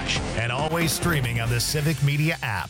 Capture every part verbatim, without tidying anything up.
Flash, and always streaming on the Civic Media app.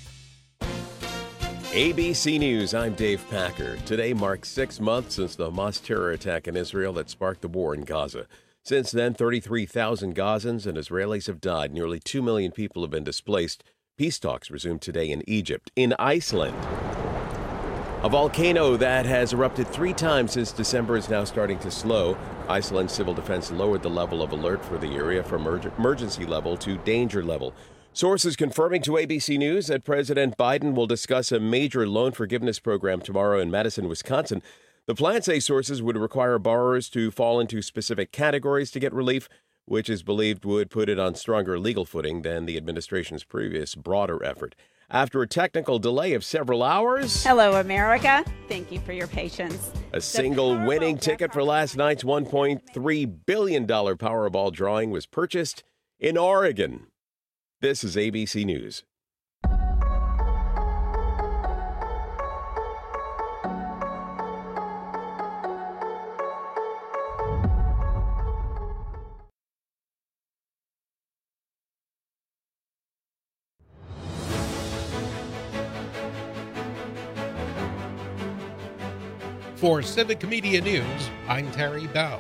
A B C News, I'm Dave Packer. Today marks six months since the Hamas terror attack in Israel that sparked the war in Gaza. Since then, thirty-three thousand Gazans and Israelis have died. Nearly two million people have been displaced. Peace talks resumed today in Egypt. In Iceland, a volcano that has erupted three times since December is now starting to slow. Iceland's civil defense lowered the level of alert for the area from emergency level to danger level. Sources confirming to A B C News that President Biden will discuss a major loan forgiveness program tomorrow in Madison, Wisconsin. The plan, say sources, would require borrowers to fall into specific categories to get relief, which is believed would put it on stronger legal footing than the administration's previous broader effort. After a technical delay of several hours... Hello, America. Thank you for your patience. A single winning ticket for last night's one point three billion dollars Powerball drawing was purchased in Oregon. This is A B C News. For Civic Media News, I'm Terry Bell.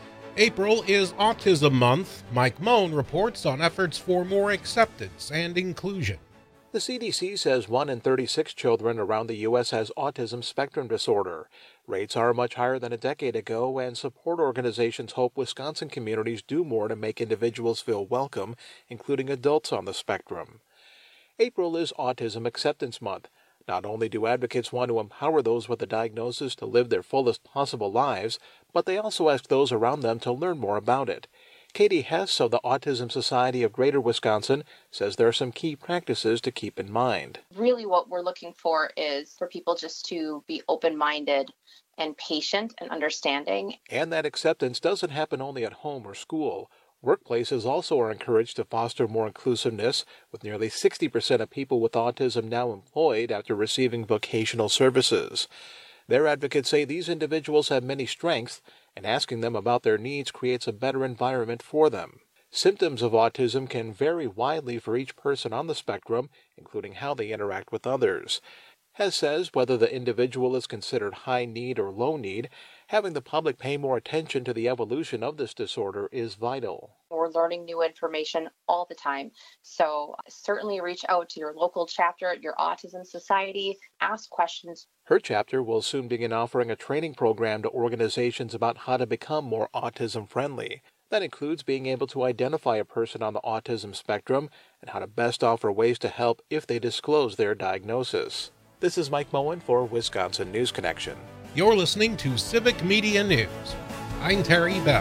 April is Autism Month. Mike Moen reports on efforts for more acceptance and inclusion. The C D C says one in thirty-six children around the U S has autism spectrum disorder. Rates are much higher than a decade ago, and support organizations hope Wisconsin communities do more to make individuals feel welcome, including adults on the spectrum. April is Autism Acceptance Month. Not only do advocates want to empower those with a diagnosis to live their fullest possible lives, but they also ask those around them to learn more about it. Katie Hess of the Autism Society of Greater Wisconsin says there are some key practices to keep in mind. Really what we're looking for is for people just to be open-minded and patient and understanding. And that acceptance doesn't happen only at home or school. Workplaces also are encouraged to foster more inclusiveness, with nearly sixty percent of people with autism now employed after receiving vocational services. Their advocates say these individuals have many strengths, and asking them about their needs creates a better environment for them. Symptoms of autism can vary widely for each person on the spectrum, including how they interact with others. Hess says whether the individual is considered high need or low need, having the public pay more attention to the evolution of this disorder is vital. We're learning new information all the time, so certainly reach out to your local chapter at your Autism Society, ask questions. Her chapter will soon begin offering a training program to organizations about how to become more autism-friendly. That includes being able to identify a person on the autism spectrum and how to best offer ways to help if they disclose their diagnosis. This is Mike Moen for Wisconsin News Connection. You're listening to Civic Media News. I'm Terry Bell.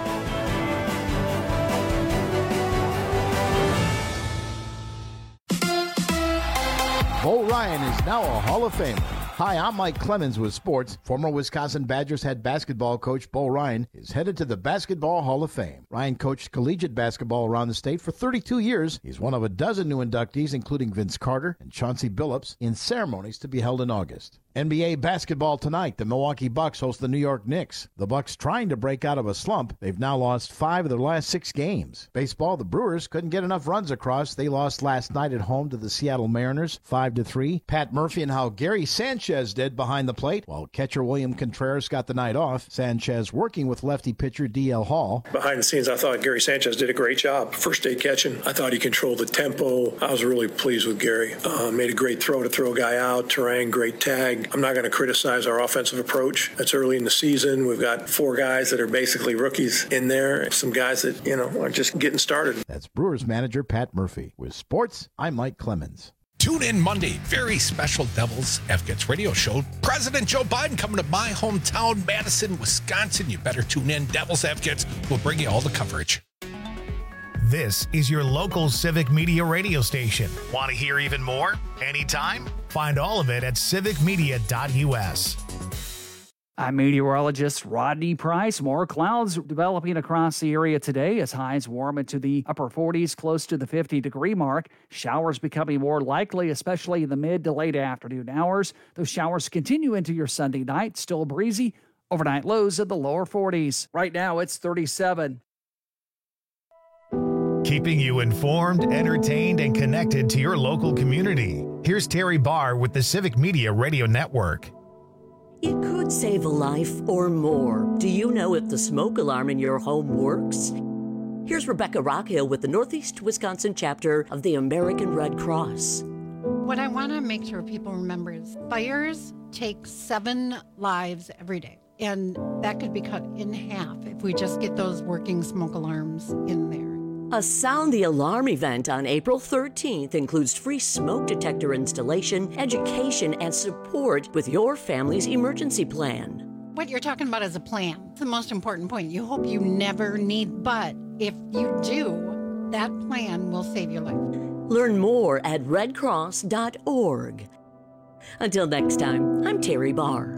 Bo Ryan is now a Hall of Famer. Hi, I'm Mike Clemens with sports. Former Wisconsin Badgers head basketball coach Bo Ryan is headed to the Basketball Hall of Fame. Ryan coached collegiate basketball around the state for thirty-two years. He's one of a dozen new inductees, including Vince Carter and Chauncey Billups, in ceremonies to be held in August. N B A basketball tonight. The Milwaukee Bucks host the New York Knicks. The Bucks trying to break out of a slump. They've now lost five of their last six games. Baseball, the Brewers couldn't get enough runs across. They lost last night at home to the Seattle Mariners, five to three. Pat Murphy and how Gary Sanchez did behind the plate, while catcher William Contreras got the night off. Sanchez working with lefty pitcher D L Hall. Behind the scenes, I thought Gary Sanchez did a great job. First day catching, I thought he controlled the tempo. I was really pleased with Gary. Uh, made a great throw to throw a guy out. Terang, great tag. I'm not going to criticize our offensive approach. It's early in the season. We've got four guys that are basically rookies in there. Some guys that, you know, are just getting started. That's Brewers manager Pat Murphy. With sports, I'm Mike Clemens. Tune in Monday, very special Devils Advocates radio show. President Joe Biden coming to my hometown, Madison, Wisconsin. You better tune in. Devils Advocates will bring you all the coverage. This is your local Civic Media radio station. Want to hear even more? Anytime? Find all of it at civic media dot u s. I'm meteorologist Rodney Price. More clouds developing across the area today as highs warm into the upper forties, close to the fifty-degree mark. Showers becoming more likely, especially in the mid to late afternoon hours. Those showers continue into your Sunday night. Still breezy. Overnight lows in the lower forties. Right now, it's thirty-seven. keeping you informed, entertained, and connected to your local community. Here's Terry Barr with the Civic Media Radio Network. It could save a life or more. Do you know if the smoke alarm in your home works? Here's Rebecca Rockhill with the Northeast Wisconsin chapter of the American Red Cross. What I want to make sure people remember is fires take seven lives every day. And that could be cut in half if we just get those working smoke alarms in there. A Sound the Alarm event on April thirteenth includes free smoke detector installation, education, and support with your family's emergency plan. What you're talking about is a plan. It's the most important point. You hope you never need, but if you do, that plan will save your life. Learn more at red cross dot org. Until next time, I'm Terry Barr.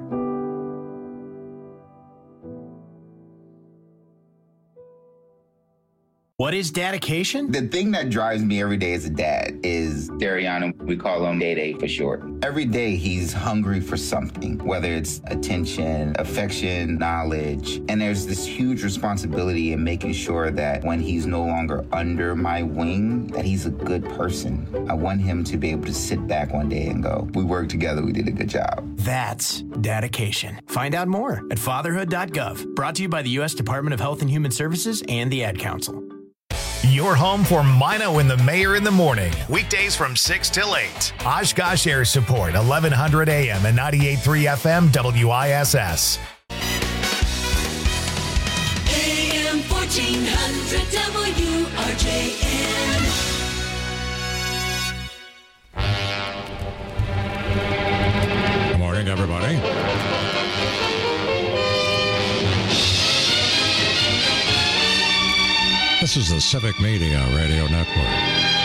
What is dedication? The thing that drives me every day as a dad is Dariana. We call him Day Day for short. Every day he's hungry for something, whether it's attention, affection, knowledge. And there's this huge responsibility in making sure that when he's no longer under my wing, that he's a good person. I want him to be able to sit back one day and go, we worked together, we did a good job. That's dedication. Find out more at fatherhood dot gov. Brought to you by the U S Department of Health and Human Services and the Ad Council. Your home for Mino and the Mayor in the morning. Weekdays from six till eight. Oshkosh Air Support, eleven hundred A M and ninety-eight point three F M W I S S. A M fourteen hundred W R J N. Good morning, everybody. This is the Civic Media Radio Network.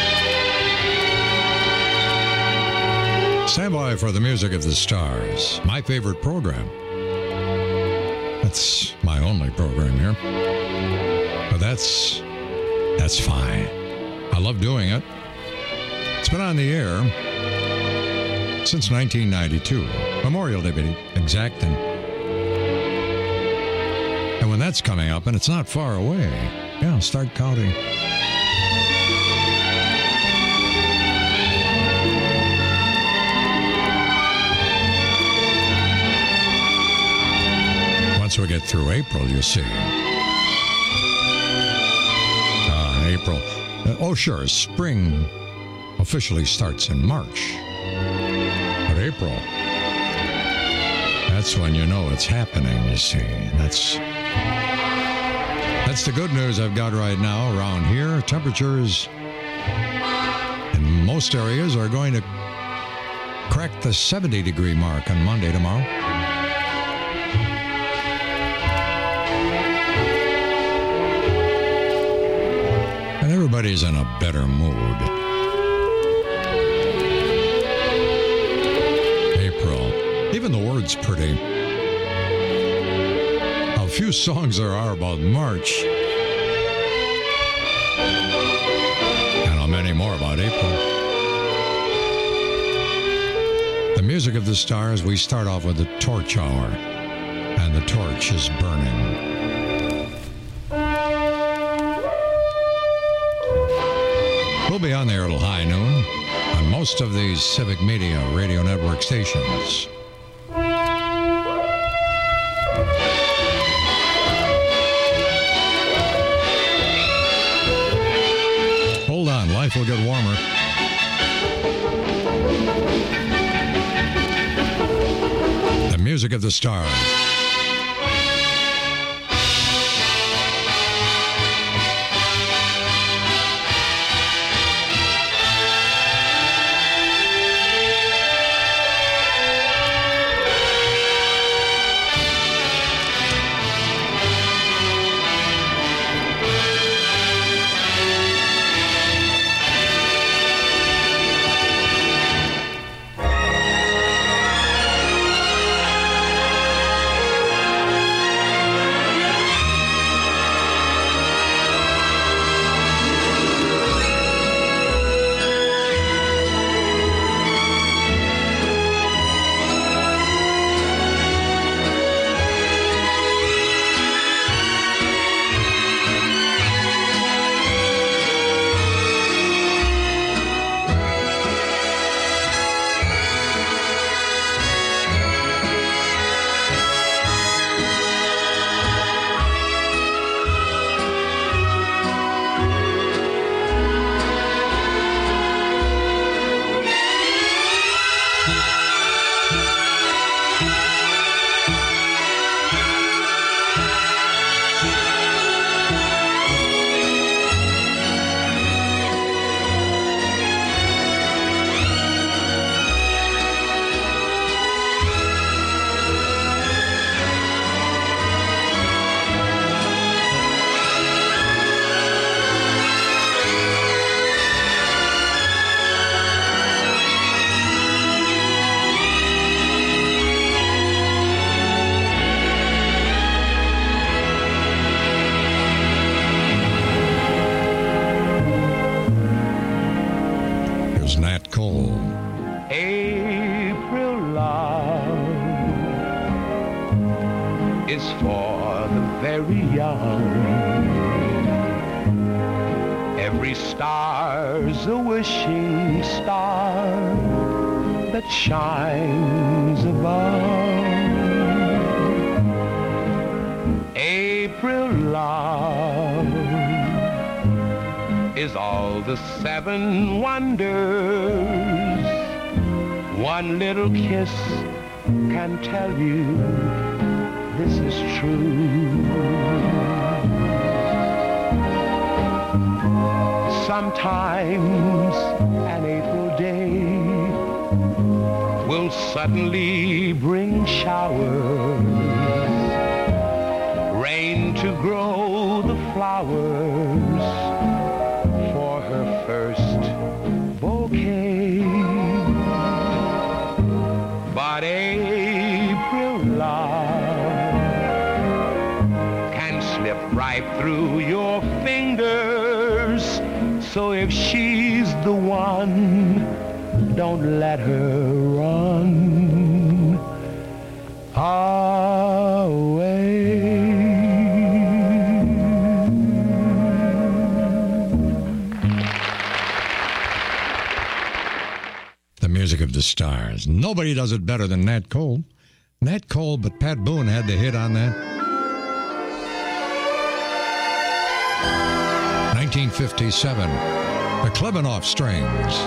Stand by for the music of the stars, my favorite program. That's my only program here. But that's, that's fine. I love doing it. It's been on the air since nineteen ninety-two, Memorial Day, to be exact. And, and when that's coming up, and it's not far away, yeah, start counting. Once we get through April, you see. Ah, April. Uh, oh, sure, spring officially starts in March. But April, that's when you know it's happening, you see. That's... That's the good news I've got right now around here. Temperatures in most areas are going to crack the seventy degree mark on Monday tomorrow. And everybody's in a better mood. April. Even the word's pretty. Few songs there are about March, and how many more about April. The music of the stars, we start off with the torch hour, and the torch is burning. We'll be on there till high noon on most of these Civic Media Radio Network stations. Life will get warmer. The music of the stars. Here's Nat Cole. April love is for the very young. Every star's a wishing star that shines above. April love is all the seven wonders. One little kiss can tell you this is true. Sometimes an April day will suddenly bring showers, rain to grow the flowers for her first bouquet. But April love can slip right through your fingers. So if she's the one, don't let her run away. The music of the stars. Nobody does it better than Nat Cole. Nat Cole, but Pat Boone had the hit on that. nineteen fifty-seven, the Klebanov Strings.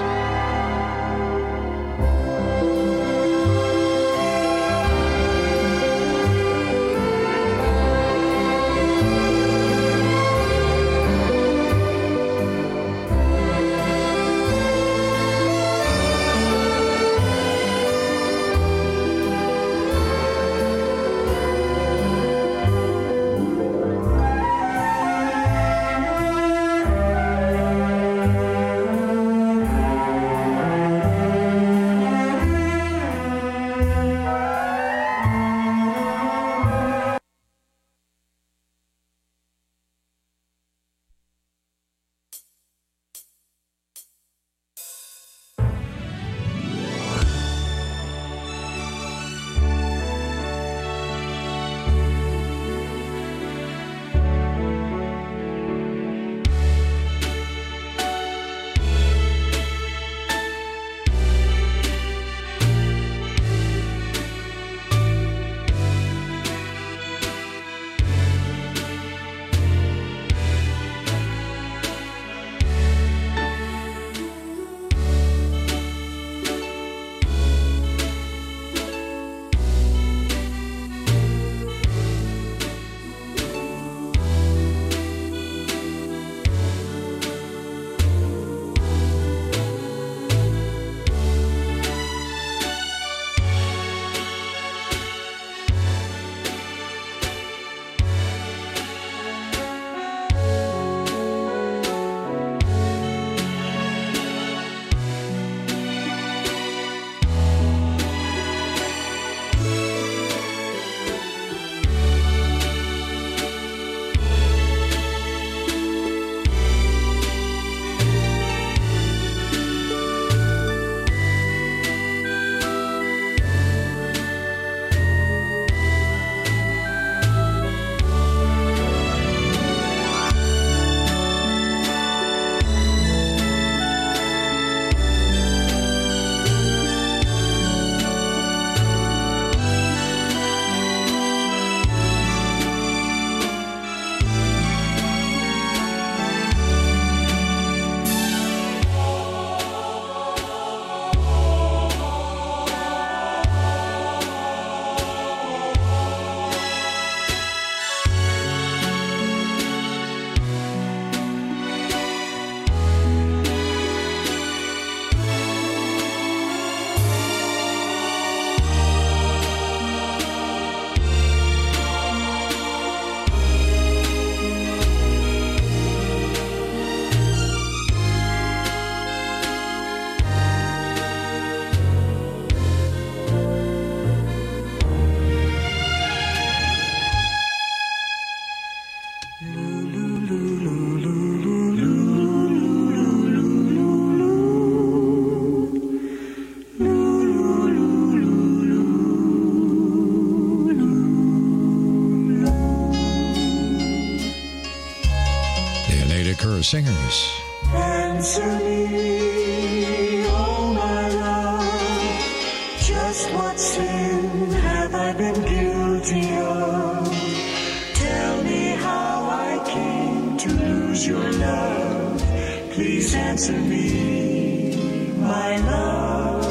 Robbins. Answer me, oh my love, just what sin have I been guilty of? Tell me how I came to lose your love. Please answer me, my love.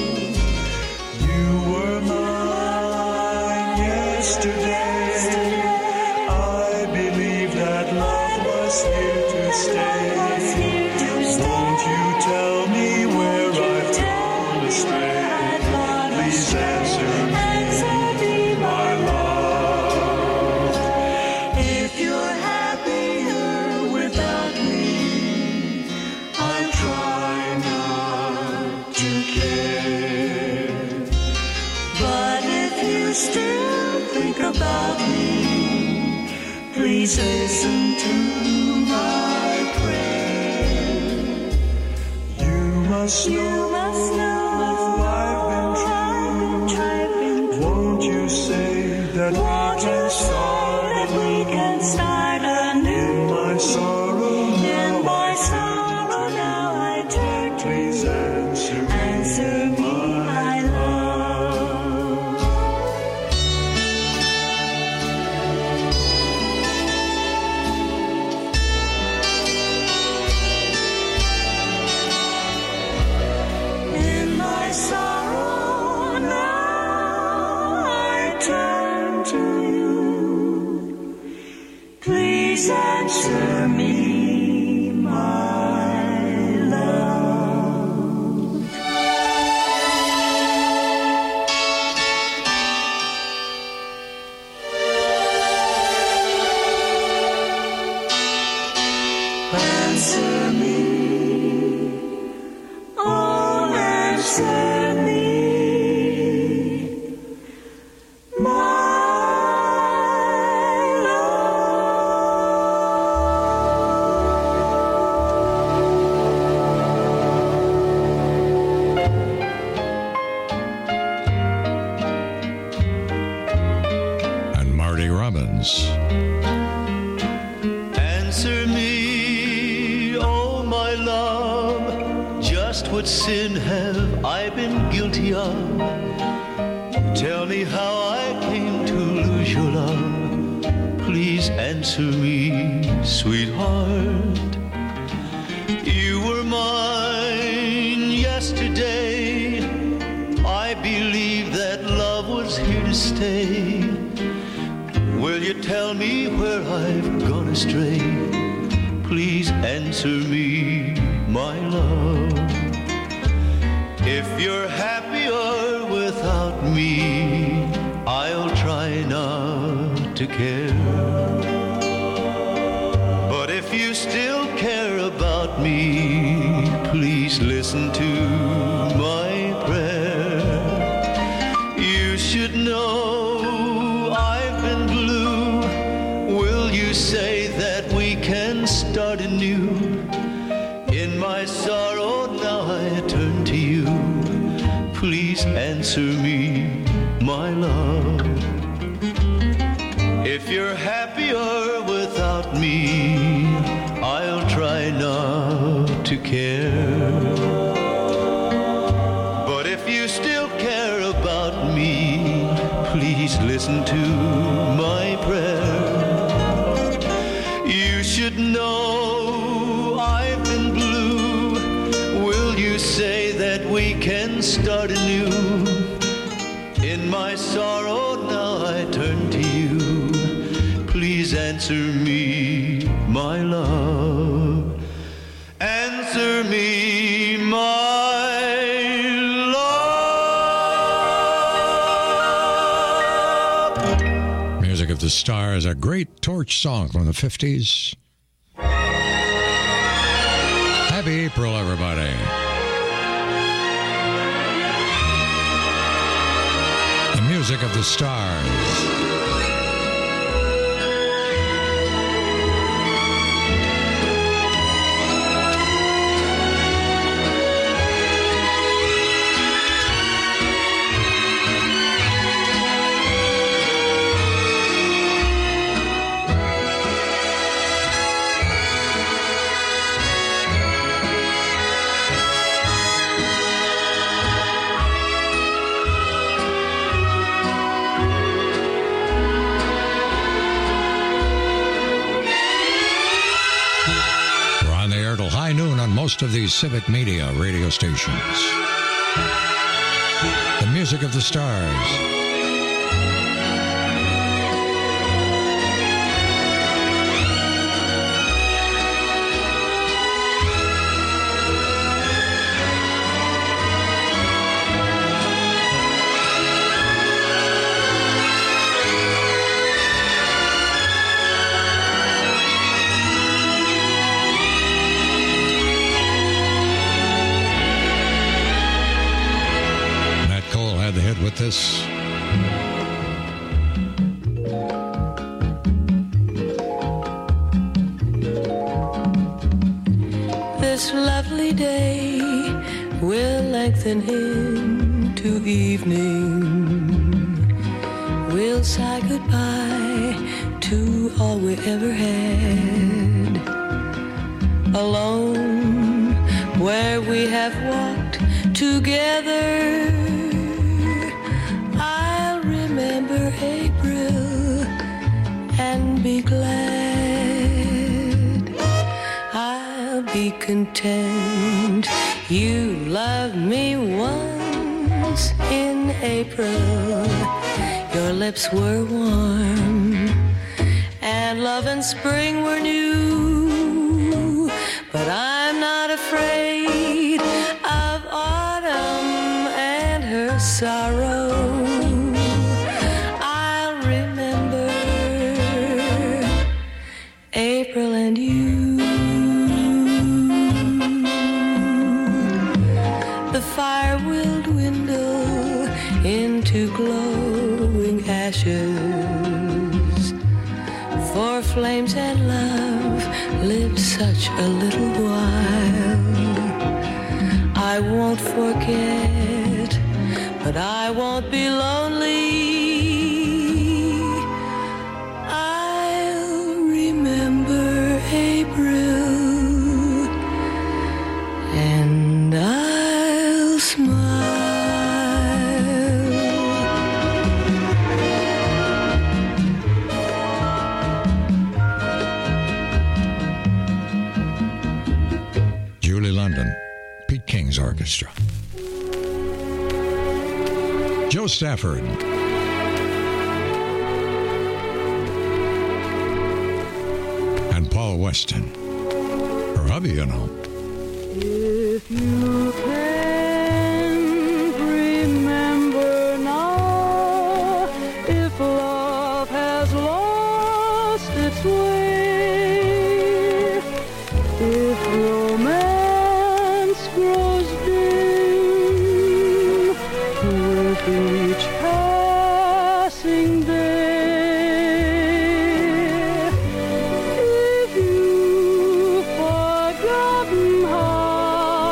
You were mine yesterday. I believe that love was here to stay. Won't you tell me where I've gone astray? Please answer me, my love. If you're happier without me, I'll try not to care. But if you still think about me, please listen to my prayer. You must know, you must know I've been true. Won't you say that we can start that we can start anew? In my sorrow, in my sorrow now I turn to. Please answer me, answer me, my love. In my sorrow now I turn to you. Please answer me, my love. Answer me, oh, answer me, my And Marty Robbins. Answer me, oh my love, just what sin have I been guilty of? Tell me how I came to lose your love. Please answer me, sweetheart. You were mine yesterday. I believe that love was here to stay. Will you tell me where I've gone astray? Please answer me, my love. If you're happier without me, I'll try not to care. But if you still care about me, please listen to my prayer. You should know I've been blue. Will you say that we can start anew? In my sorrow now I turn to you. Please answer me, my love. If you're happier without me, I'll try not to care. But if you still care about me, please listen to my prayer. You should know I've been blue. Will you say that we can start anew? In my sorrow now I turn to you. Please answer me, my love. Answer me, my love. Music of the Stars, a great torch song from the fifties. Happy April, everybody. The music of the stars. best of these civic media radio stations. The music of the stars. With this. This lovely day will lengthen into evening. We'll say goodbye to all we ever had. Alone where we have walked together, remember April and be glad. I'll be content you loved me once in April. Your lips were warm and love and spring were new. But I'm not afraid of autumn and her sorrow. April and you. The fire will dwindle into glowing ashes, for flames and love lived such a little while. I won't forget, but I won't be lonely. April, and I'll smile. Julie London, Pete King's Orchestra. Joe Stafford. And Paul Weston. Robbie, you know. If you can't remember now, if love has lost its way, if romance grows dim with each passing day, if you've forgotten how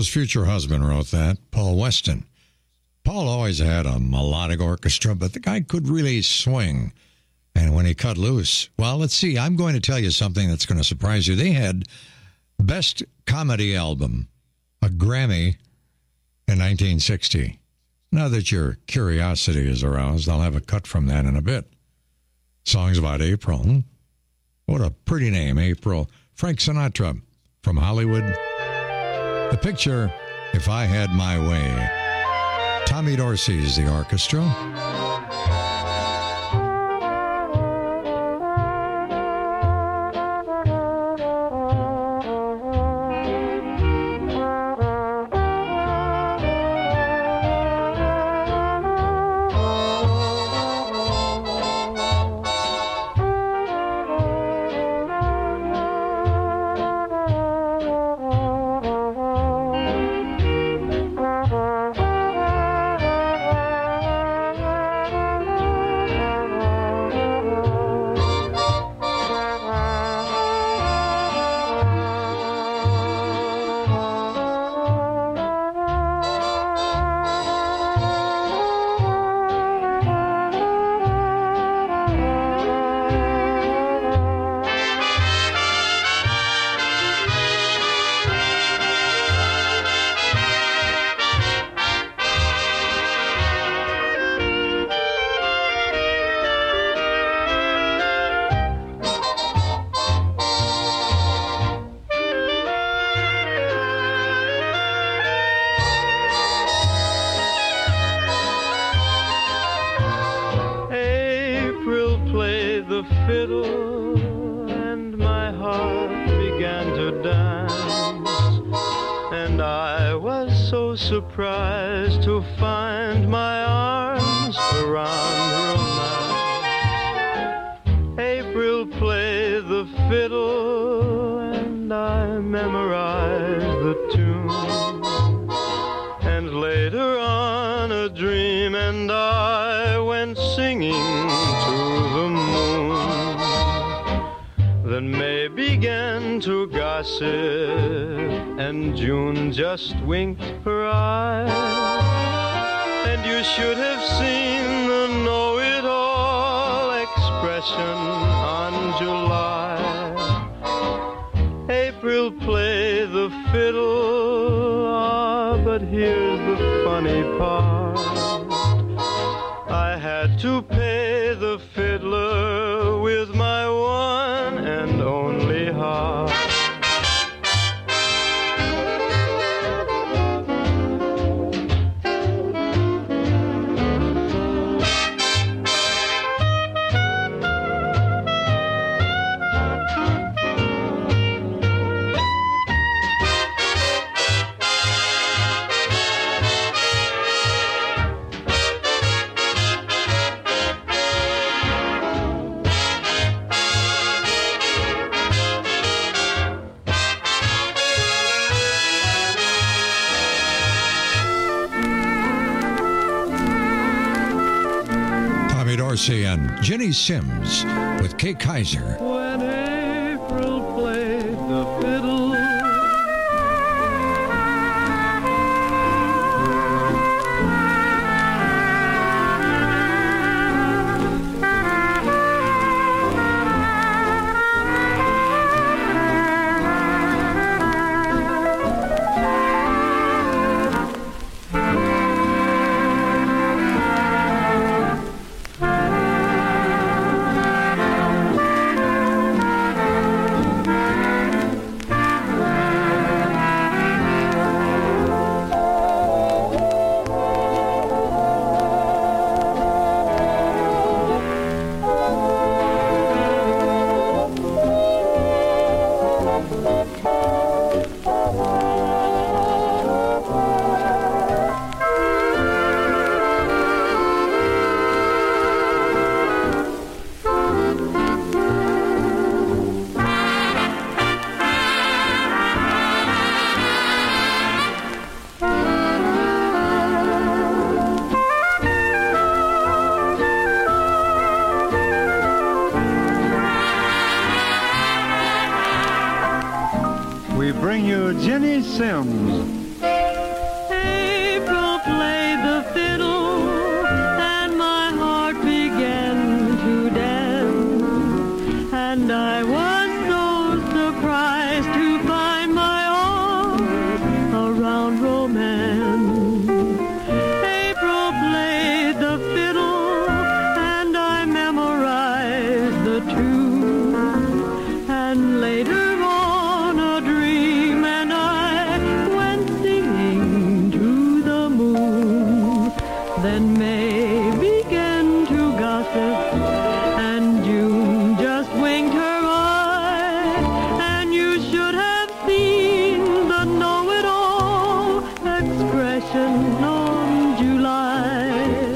Rose' future husband wrote that, Paul Weston. Paul always had a melodic orchestra, but the guy could really swing. And when he cut loose, well, let's see, I'm going to tell you something that's going to surprise you. They had Best Comedy Album, a Grammy, in nineteen sixty. Now that your curiosity is aroused, I'll have a cut from that in a bit. Songs about April. What a pretty name, April. Frank Sinatra from Hollywood. The picture, If I Had My Way. Tommy Dorsey's the orchestra. Surprised to find my arms around romance. April played the fiddle and I memorized the tune. And later on a dream and I went singing to the moon. Then May began to gossip and June just winked her eye. And you should have seen the know-it-all expression on July. April played the fiddle, ah, but here's the funny part. I had to pay the fiddler with my one and only heart. And Jenny Sims with Kay Kaiser. When April played the fiddle, then May began to gossip, and June just winked her eye, and you should have seen the know-it-all expression on July.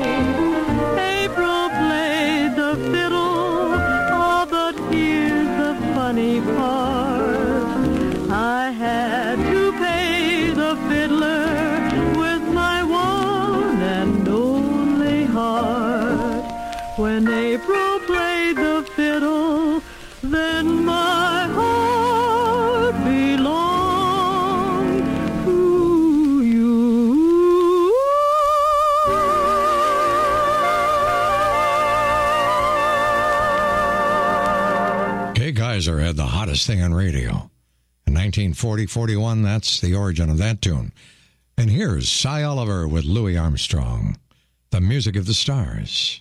April played the fiddle, oh, but here's the funny part. I had to pay the fiddler with my one and only heart. When April played the fiddle, then my heart belonged to you. Kay Geyser had the hottest thing on radio. In nineteen forty forty-one, that's the origin of that tune. And here's Cy Oliver with Louis Armstrong, The Music of the Stars.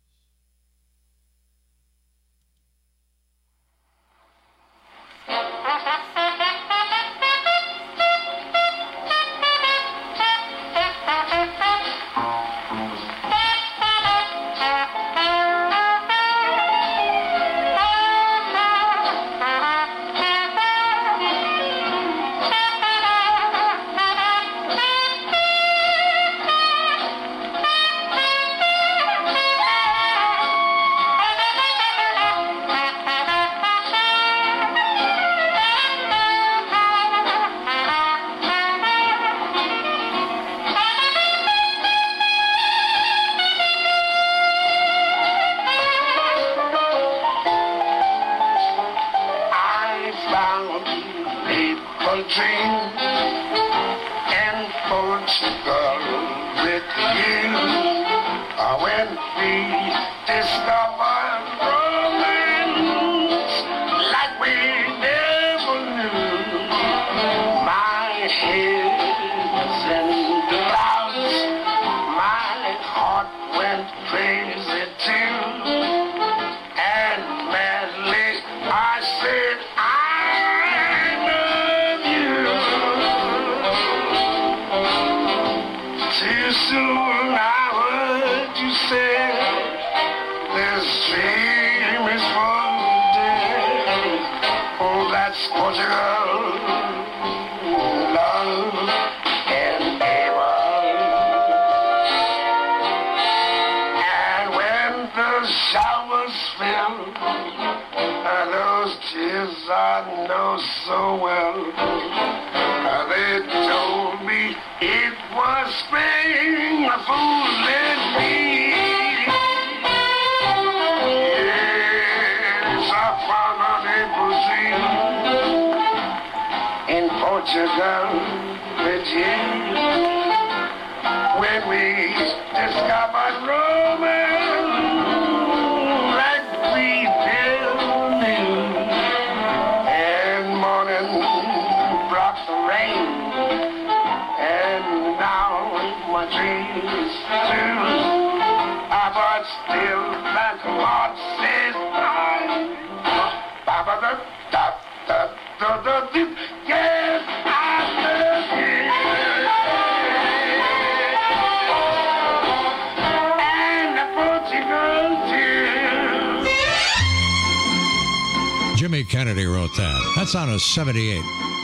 Jimmy Kennedy wrote that. That's on a seventy-eight.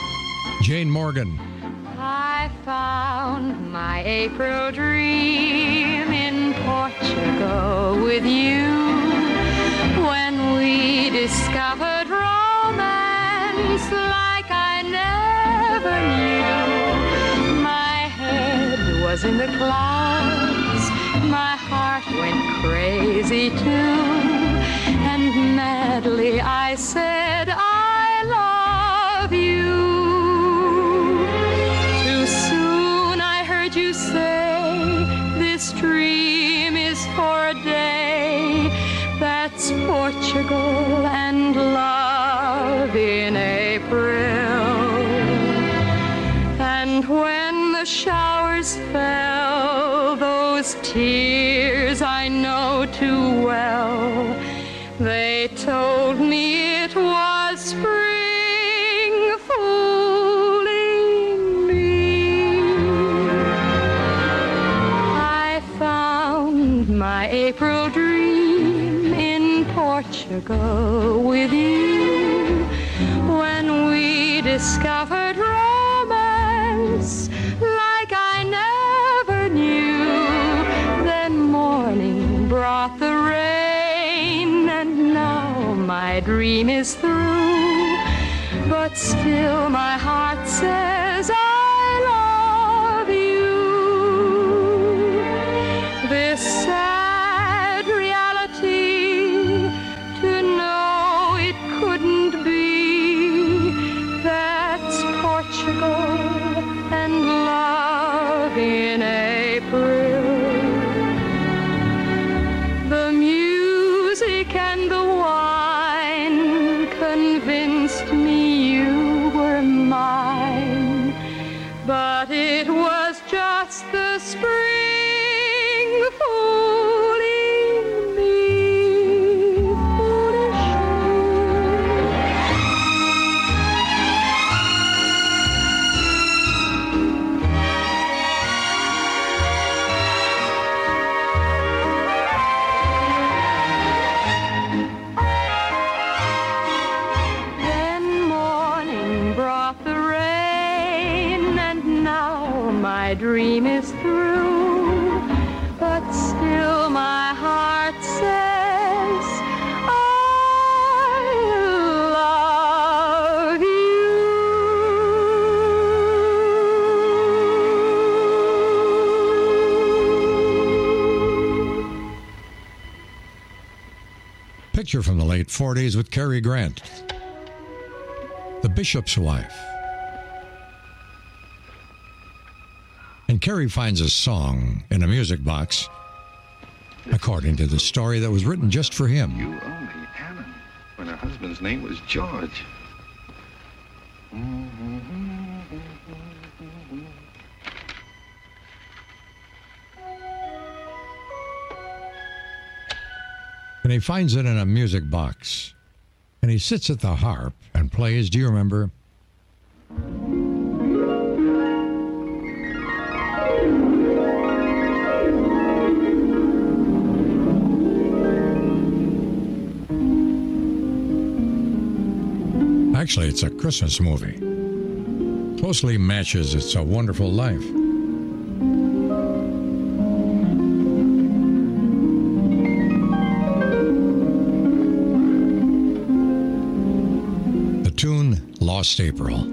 Jane Morgan. I found my April dream in Portugal with you when we discovered romance like I never knew. My head was in the clouds, my heart went crazy too. And madly I said, I love you. Too soon I heard you say, this dream is for a day. That's Portugal and love in April. And when the showers fell, those tears I know too well, they told me it was spring fooling me. I found my April dream in Portugal with you. When we discovered romance like I never knew, then morning brought the rain, and now my dream is through. But still my heart says I love you. This sad reality, to know it couldn't be, that's Portugal and love in April. The music and the wine convinced me you were mine, but it was just the spring fooling me Then morning brought the rain, and now my dream is through. But still my heart says I love Picture from the late forties with Cary Grant. The Bishop's Wife. And Cary finds a song in a music box, according to the story that was written just for him. You only Anna, when her husband's name was George. And he finds it in a music box. And he sits at the harp and plays, do you remember? Actually, it's a Christmas movie. Closely matches It's a Wonderful Life. The tune, Lost April.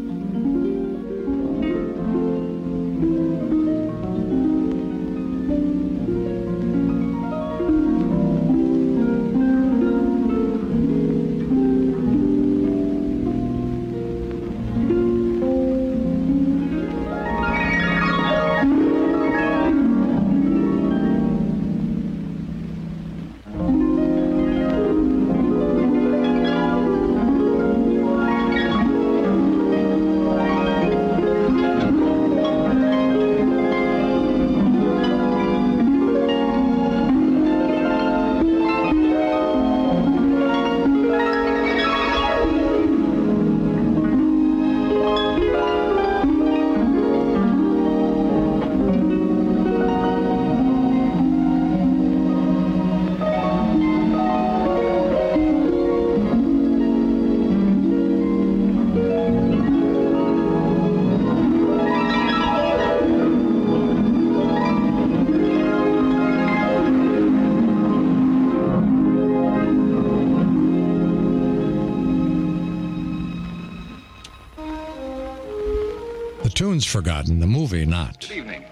The tune's forgotten, the movie not. Good evening.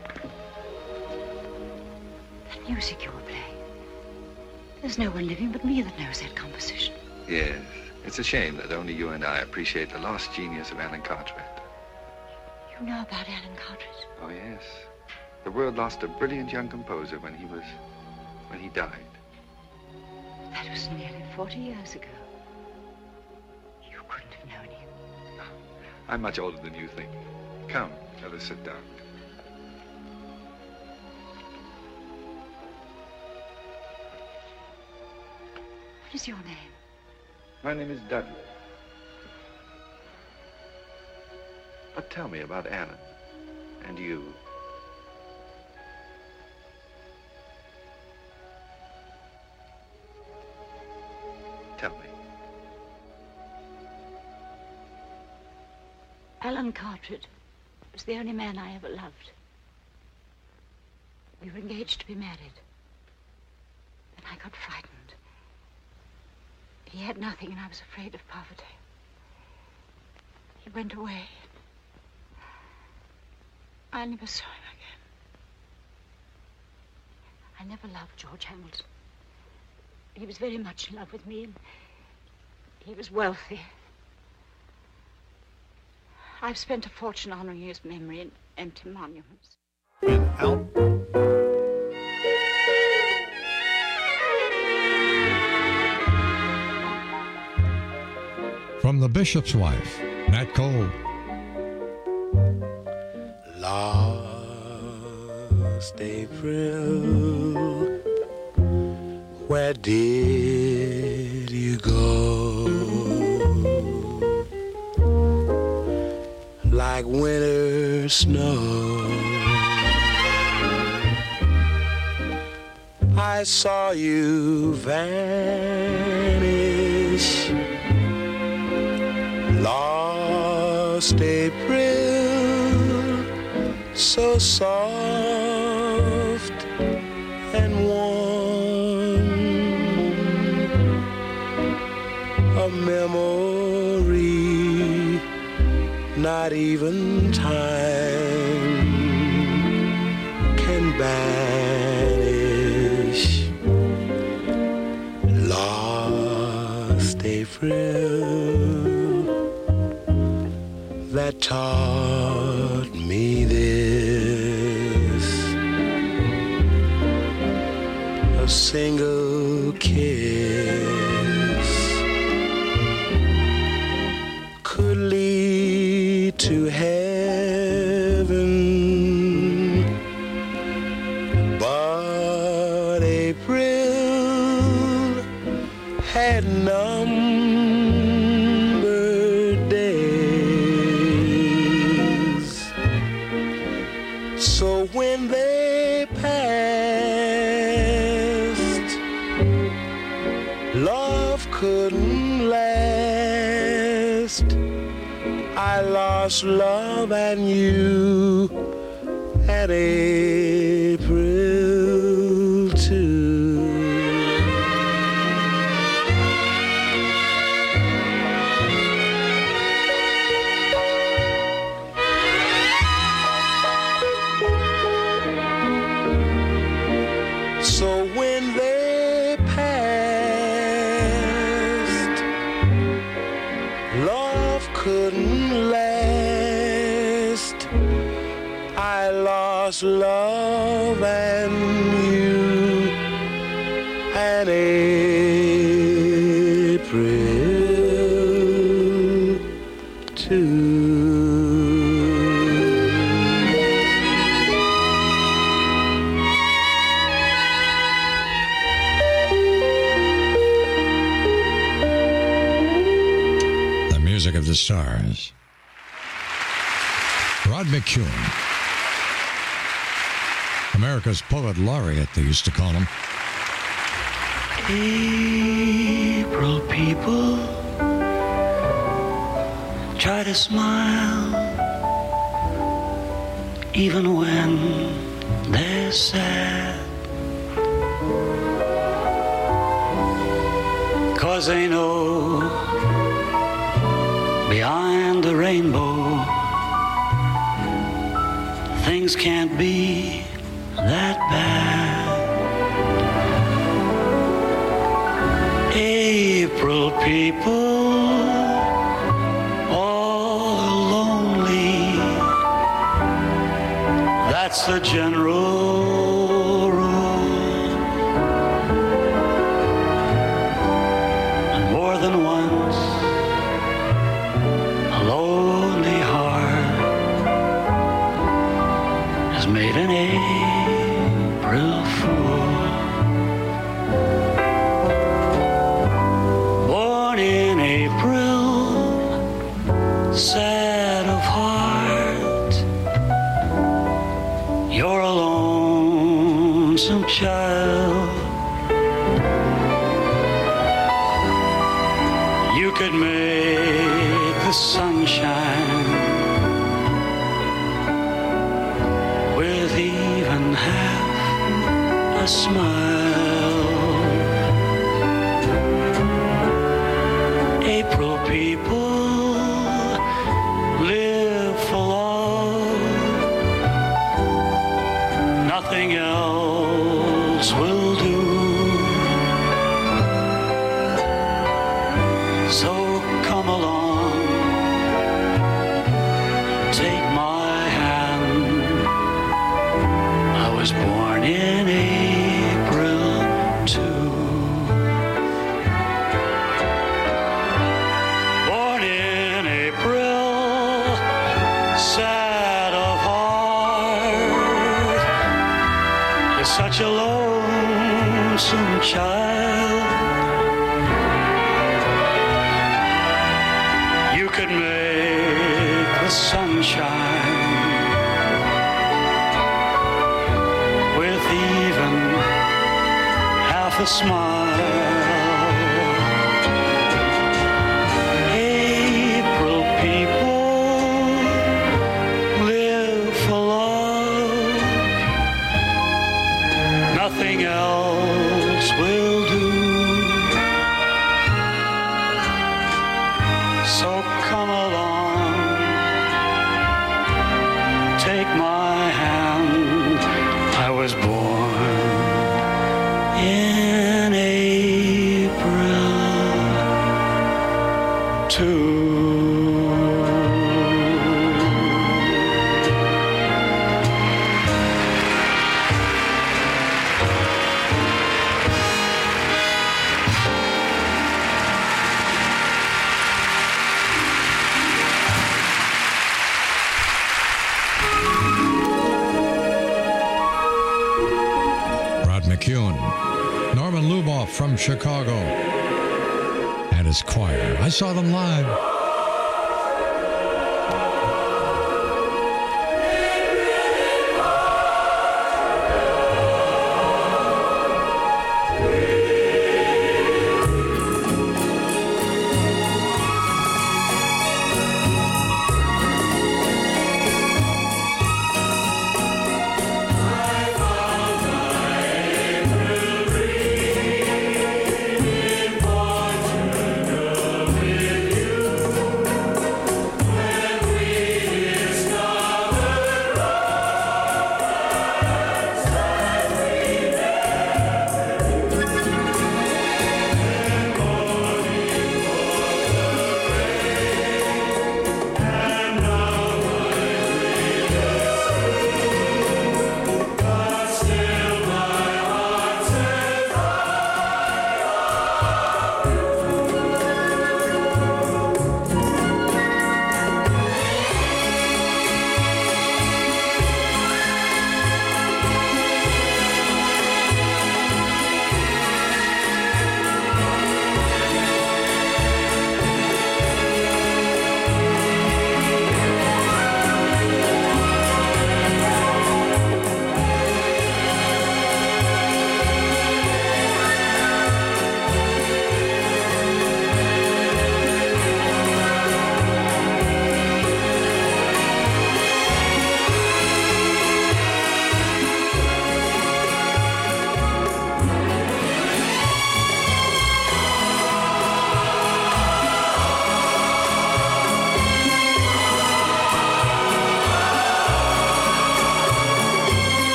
That music you were playing. There's no one living but me that knows that composition. Yes, it's a shame that only you and I appreciate the lost genius of Alan Cartwright. You know about Alan Cartwright? Oh, yes. The world lost a brilliant young composer when he was... when he died. That was nearly forty years ago. You couldn't have known him. I'm much older than you think. Come, let us sit down. What is your name? My name is Dudley. But tell me about Alan and you. Tell me. Alan Cartwright was the only man I ever loved. We were engaged to be married. And I got frightened. He had nothing, and I was afraid of poverty. He went away. I never saw him again. I never loved George Hamilton. He was very much in love with me, and he was wealthy. I've spent a fortune honoring his memory in empty monuments. Without From The Bishop's Wife, Nat Cole. Lost April, where did you go? Like winter snow, I saw you vanish. Lost April, so soft and warm, a memory not even time can banish. Lost April, that taught me this: a single kiss could lead to heaven, but April had numbered days. So when they passed, love couldn't last. I lost love and you and April too. So when they passed, love couldn't last. I lost love and you and April too. Music of the Stars. Rod McCune. America's poet laureate, they used to call him. April people try to smile even when they're sad, 'cause they know behind the rainbow things can't be that bad. April people, all lonely, that's the general rule. And more than once, a lonely heart has made an April fool. Born in April, sad of heart, you're a lonesome child. could make the sunshine with even half a smile. April people live for love, nothing else will do. So come along, take my hand. I was born in April too. Born in April, sad of heart, is such a lonesome child. You could make the sunshine with even half a smile. April people live for love, nothing else will do. So come along, take my hand. I was born in April too. McCune, Norman Luboff from Chicago, and his choir. I saw them live.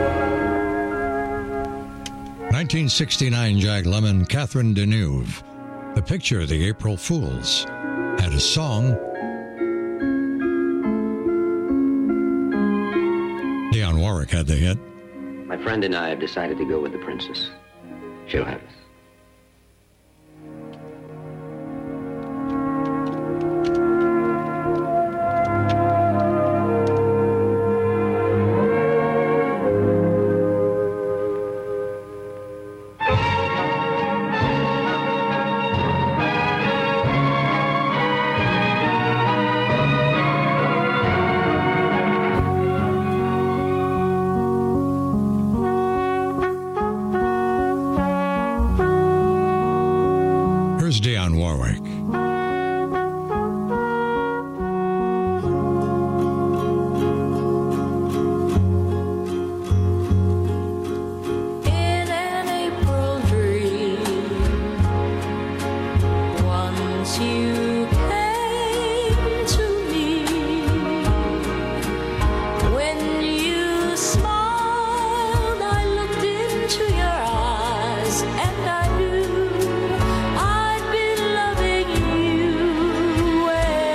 nineteen sixty-nine, Jack Lemmon, Catherine Deneuve. The picture of the April Fools had a song. Dionne Warwick had the hit. My friend and I have decided to go with the princess. She'll have us. Here's Dionne Warwick. In an April dream, once you came to me. When you smiled, I looked into your eyes, and I knew I'd been loving you.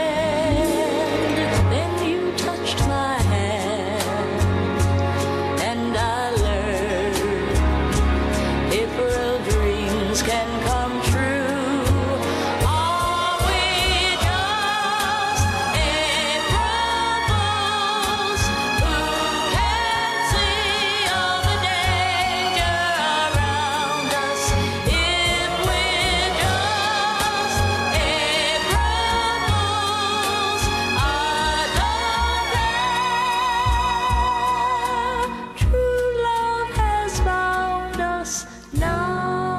And then you touched my hand, and I learned April dreams can come true. Are we just April fools who can't see all the danger around us? If we're just April fools, I don't care. True love has found us now.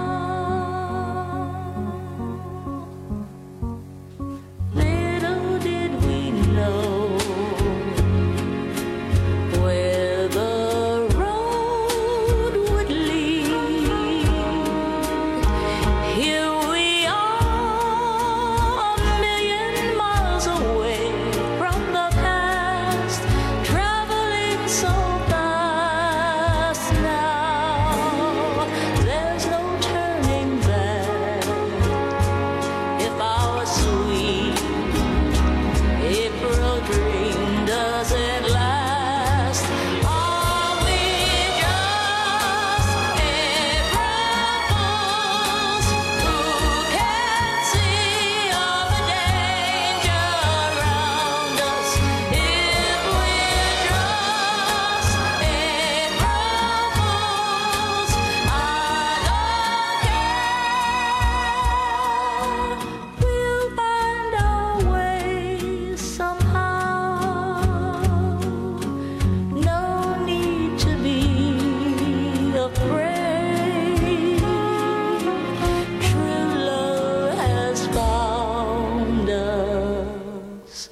Little did we know where the road would lead. Here we are, a million miles away from the past, traveling so fast now. There's no turning back. If our sweet April dream doesn't last, are we just April fools who can't see all the danger around us? If we're just April fools, I don't care. We'll find our way somehow. No need to be afraid. True love has found us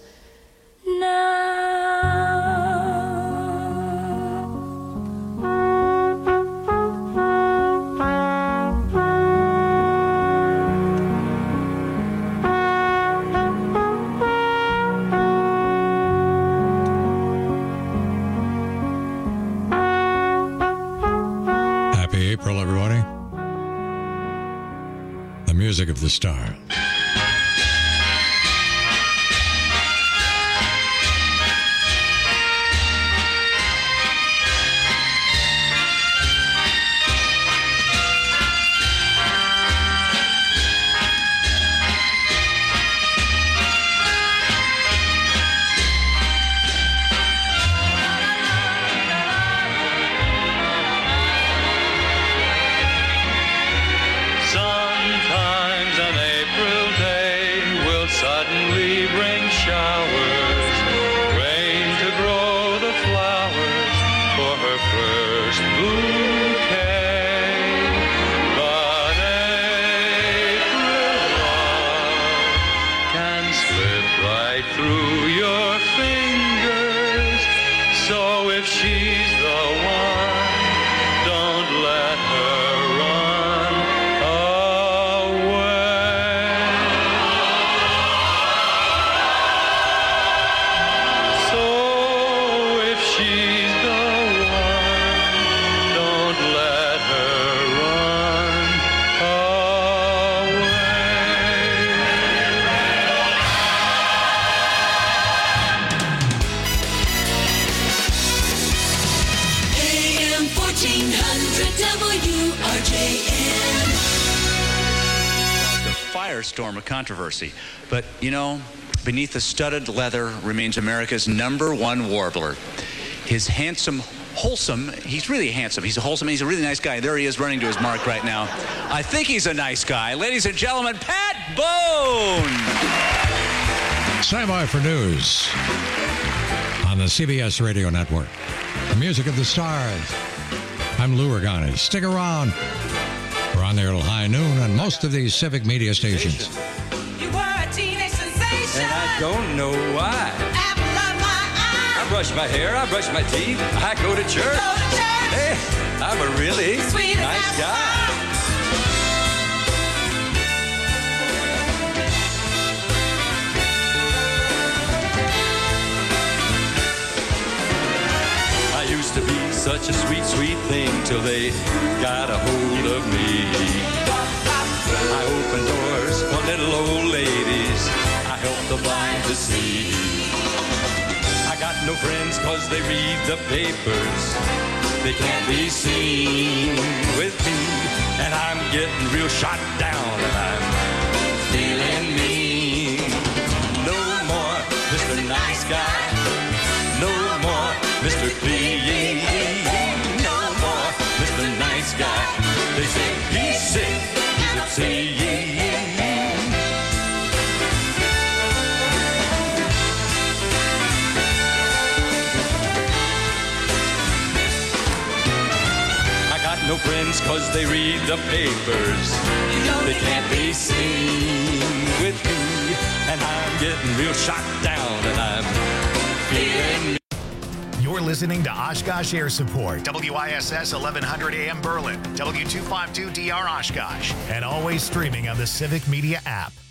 Happy April, everybody. The music of the star. Sometimes an April day will suddenly bring showers, rain to grow the flowers for her first bouquet. But April love can slip right through your fingers. So if she's the one, don't let her run away. So if she's the one, don't let storm of controversy. But, you know, beneath the studded leather remains America's number one warbler. His handsome, wholesome, he's really handsome. He's a wholesome, he's a really nice guy. There he is running to his mark right now. I think he's a nice guy. Ladies and gentlemen, Pat Bone! Stand by for news on the C B S Radio Network. The music of the stars. I'm Lou Ragani. Stick around. We're on there till high noon on most of these civic media stations. You were a teenage sensation. And I don't know why. Apple of my eye. I brush my hair, I brush my teeth, I go to church. Go to church. Hey, I'm a really Sweet nice guy. I used to be such a sweet, sweet thing till they got a hold of me. I opened doors for little old ladies. I helped the blind to see. I got no friends cause they read the papers. They can't be seen with me. And I'm getting real shot down and I'm feeling mean. No more Mister Nice Guy. No more Mister Clean. No more Mister Nice Guy. They say he's sick, he's obscene. I got no friends cause they read the papers. They can't be seen with me. And I'm getting real shot down and I'm feeling. You're listening to Oshkosh Air Support, W I S S eleven hundred A M Berlin, W two fifty-two D R Oshkosh, and always streaming on the Civic Media app.